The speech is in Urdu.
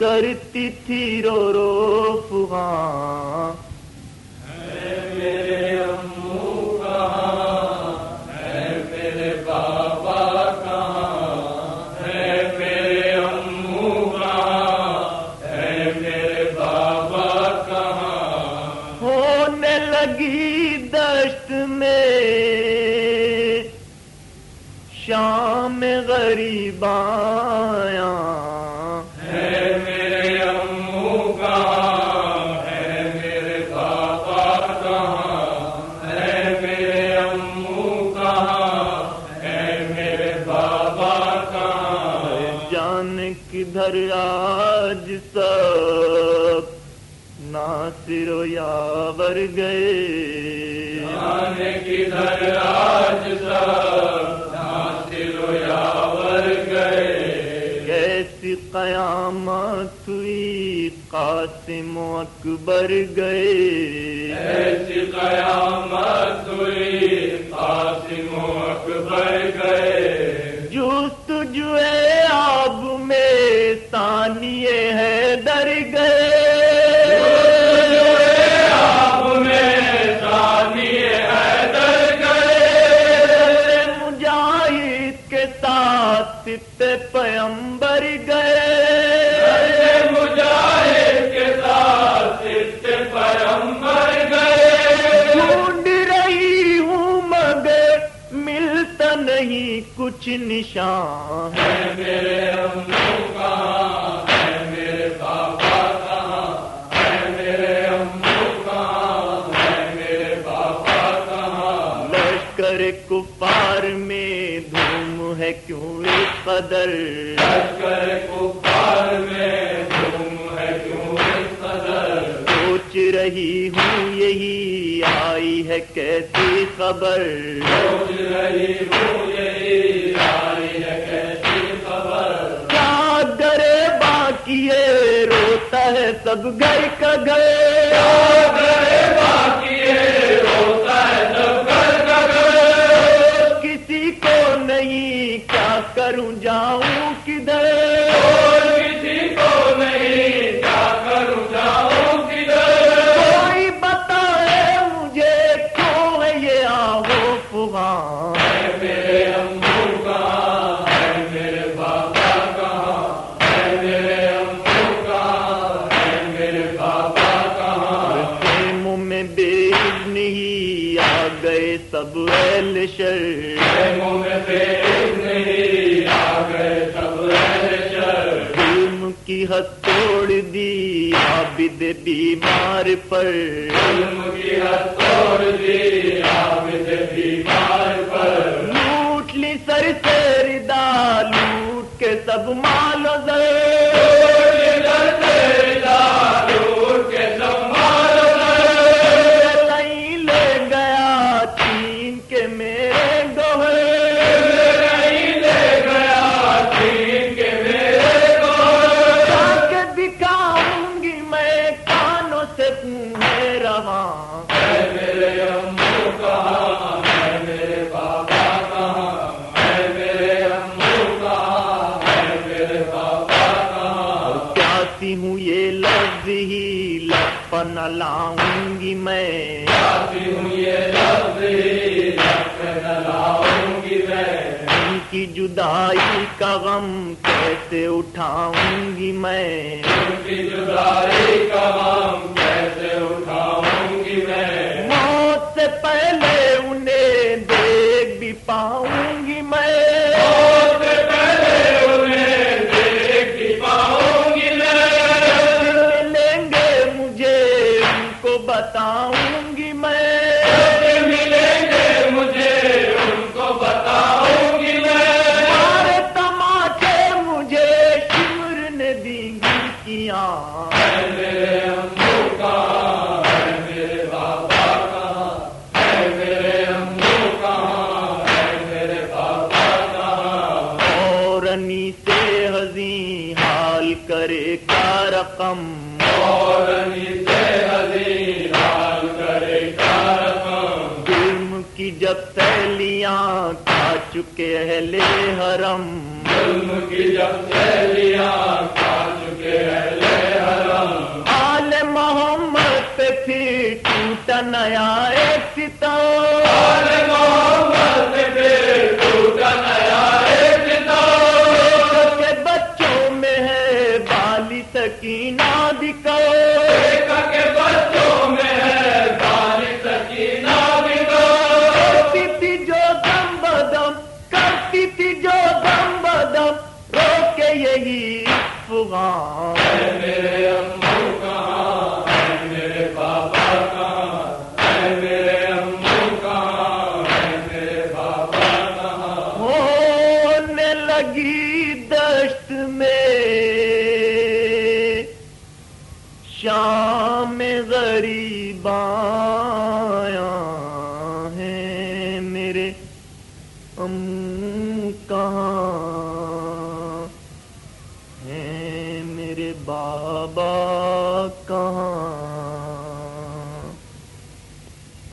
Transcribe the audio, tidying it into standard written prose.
کرتی تھی رو رو فغاں ہے میرے امو کہاں، ہے میرے بابا کہاں، ہے میرے امو کہاں، ہے میرے بابا کہاں. ہونے لگی دشت میں شام غریباں، ہے میرے امو کہاں، ہے میرے بابا کہاں، ہے میرے امو کہاں، ہے میرے بابا کہاں. جان کدھر آج سب ناصر و یاور گئے، جانے کدھر آج سب ناصر و یاور گئے. کیسی قیامت ہوئی قاسم و اکبر گئے، ایسی قیامت ہوئی قاسم و اکبر گئے. جستجوئے آب میں ثانی حیدر گئے، آب میں ثانی حیدر گئے. مجاہد کے ساتھ ستہ پیمبر گئے، مجاہد کے ساتھ ستہ پیغمبر گئے. ڈھونڈ رہی ہوں مگر ملتا نہیں کچھ نشان، ہے میرے امو کہاں، ہے میرے بابا کہاں، ہے میرے امو کہاں، ہے میرے بابا کہاں. لشکر کفار میں دھوم ہے کیوں اس قدر، لشکر کفار میں دھوم ہے کیوں اس قدر. سوچ رہی ہوں یہی آئی ہے کیسی خبر، سوچ رہی ہوں یہی آئی ہے کیسی خبر. کیا گرے باقی ہے روتا ہے سب گھر کا گھر، گھر باقی ہے روتا ہے سب گھر کا گھر. کسی کو نہیں کیا کروں جاؤں کدھر، اور کسی کو نہیں کیا کروں جاؤں کدھر. کوئی بتائے مجھے کیوں ہے یہ آہو فغاں، ہے میرے امو کہاں، ہے میرے بابا کہاں، ہے میرے امو کہاں، ہے میرے بابا کہاں. خیموں میں بے اذن ہی آ گئے سب اہل شر، خیموں میں بے نہیں آ گئے سب اہل شر. ظلم کی حد توڑ دی عابد بیمار پر، ظلم کی حد توڑ دی عابد بیمار پر. لوٹ لی سر سے ردا لوٹ کے سب مال و زر، نہیں لے گیا چین کے میرے گوہر، جا کے دکھاؤں گی میں کانوں سے پونے رواں، میرے امو کہاں، ہے میرے بابا کہاں، ہے میرے امو کہاں، ہے میرے بابا کہاں. پیاسی ہوں یہ لفظ ہی لب پر نہ لاؤں گی میں، آتی ہوں یہ لفظ ہی لب پہ نہ لاؤں گی میں. ان کی جدائی کا غم کیسے اٹھاؤں گی میں، ان کی جدائی کا غم کیسے اٹھاؤں گی میں. موت سے پہلے انہیں دیکھ بھی پاؤں گی میں، موت سے پہلے انہیں دیکھ ہی پاؤں گی میں. ملیں گے مجھے ان کو بتاؤں گی میں، ملیں گے مجھے ان کو بتاؤں گی میں. سارے تماچے مجھے شمر نے دیں گی کیا، ہے میرے امو کہاں، ہے میرے بابا کہاں، ہے میرے امو کہاں، ہے میرے بابا کہاں. اور انی سے حزین حال کرے کا رقم، اور سے حزین حال کرے کا رقم. ظلم کی جب سیلیاں کھا چکے اہل حرم، ظلم کی جب سیلیاں کھا چکے آل محمد پہ پھر ٹوٹا نیا ایک ستم، آل محمد پہ پھر ٹوٹا نیا ایک ستم، کے بچوں میں ہے بالی سکینہ بکو، کے بچوں میں ہے بالی سکینہ بکو، کرتی تھی جو دم بدم، کرتی تھی جو دم بدم، رو کے یہی افغان، اے میرے امو کہاں، اے میرے بابا کہاں، اے میرے امو کہاں، اے میرے بابا کہاں، ہونے لگی دشت میں شام غریب آیا ہے، میرے کہاں ہیں، میرے بابا کہاں